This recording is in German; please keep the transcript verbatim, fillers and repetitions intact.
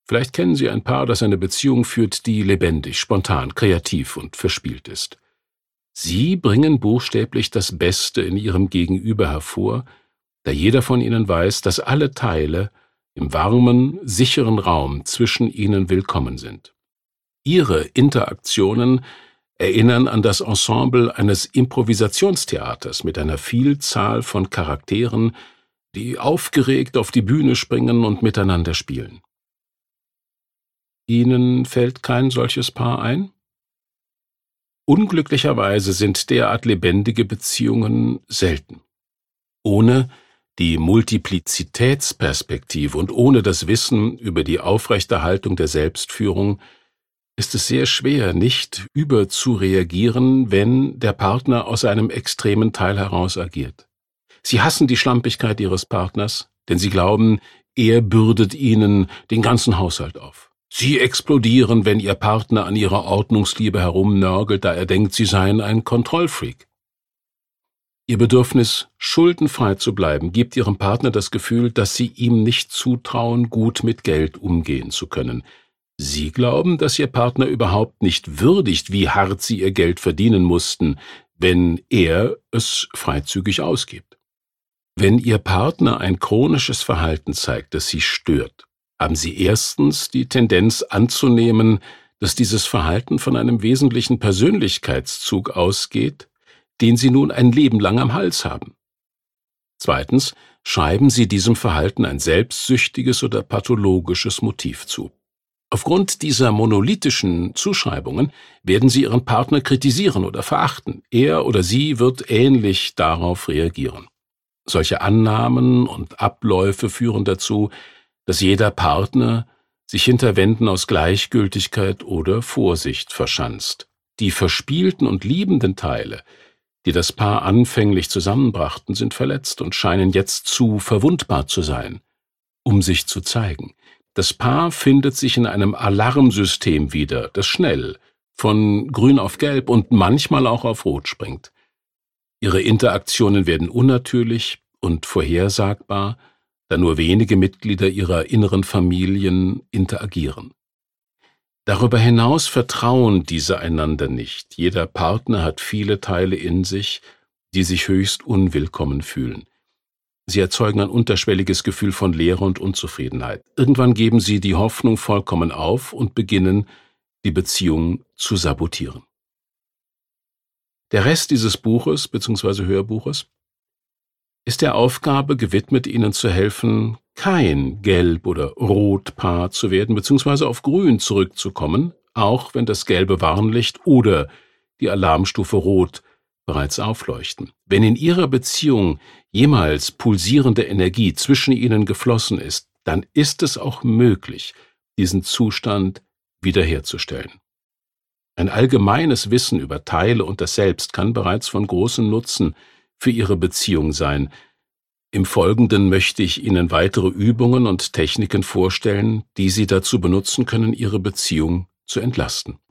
Vielleicht kennen Sie ein Paar, das eine Beziehung führt, die lebendig, spontan, kreativ und verspielt ist. Sie bringen buchstäblich das Beste in ihrem Gegenüber hervor, da jeder von ihnen weiß, dass alle Teile im warmen, sicheren Raum zwischen ihnen willkommen sind. Ihre Interaktionen erinnern an das Ensemble eines Improvisationstheaters mit einer Vielzahl von Charakteren, die aufgeregt auf die Bühne springen und miteinander spielen. Ihnen fällt kein solches Paar ein? Unglücklicherweise sind derart lebendige Beziehungen selten. Ohne die Multiplizitätsperspektive und ohne das Wissen über die Aufrechterhaltung der Selbstführung ist es sehr schwer, nicht überzureagieren, wenn der Partner aus einem extremen Teil heraus agiert. Sie hassen die Schlampigkeit ihres Partners, denn sie glauben, er bürdet ihnen den ganzen Haushalt auf. Sie explodieren, wenn ihr Partner an ihrer Ordnungsliebe herumnörgelt, da er denkt, sie seien ein Kontrollfreak. Ihr Bedürfnis, schuldenfrei zu bleiben, gibt ihrem Partner das Gefühl, dass sie ihm nicht zutrauen, gut mit Geld umgehen zu können. Sie glauben, dass ihr Partner überhaupt nicht würdigt, wie hart sie ihr Geld verdienen mussten, wenn er es freizügig ausgibt. Wenn Ihr Partner ein chronisches Verhalten zeigt, das Sie stört, haben Sie erstens die Tendenz anzunehmen, dass dieses Verhalten von einem wesentlichen Persönlichkeitszug ausgeht, den Sie nun ein Leben lang am Hals haben. Zweitens schreiben Sie diesem Verhalten ein selbstsüchtiges oder pathologisches Motiv zu. Aufgrund dieser monolithischen Zuschreibungen werden Sie Ihren Partner kritisieren oder verachten. Er oder sie wird ähnlich darauf reagieren. Solche Annahmen und Abläufe führen dazu, dass jeder Partner sich hinter Wänden aus Gleichgültigkeit oder Vorsicht verschanzt. Die verspielten und liebenden Teile, die das Paar anfänglich zusammenbrachten, sind verletzt und scheinen jetzt zu verwundbar zu sein, um sich zu zeigen. Das Paar findet sich in einem Alarmsystem wieder, das schnell von grün auf gelb und manchmal auch auf rot springt. Ihre Interaktionen werden unnatürlich und vorhersagbar, da nur wenige Mitglieder ihrer inneren Familien interagieren. Darüber hinaus vertrauen diese einander nicht. Jeder Partner hat viele Teile in sich, die sich höchst unwillkommen fühlen. Sie erzeugen ein unterschwelliges Gefühl von Leere und Unzufriedenheit. Irgendwann geben sie die Hoffnung vollkommen auf und beginnen, die Beziehung zu sabotieren. Der Rest dieses Buches bzw. Hörbuches ist der Aufgabe gewidmet, Ihnen zu helfen, kein Gelb- oder Rotpaar zu werden bzw. auf Grün zurückzukommen, auch wenn das gelbe Warnlicht oder die Alarmstufe Rot bereits aufleuchten. Wenn in Ihrer Beziehung jemals pulsierende Energie zwischen Ihnen geflossen ist, dann ist es auch möglich, diesen Zustand wiederherzustellen. Ein allgemeines Wissen über Teile und das Selbst kann bereits von großem Nutzen für Ihre Beziehung sein. Im Folgenden möchte ich Ihnen weitere Übungen und Techniken vorstellen, die Sie dazu benutzen können, Ihre Beziehung zu entlasten.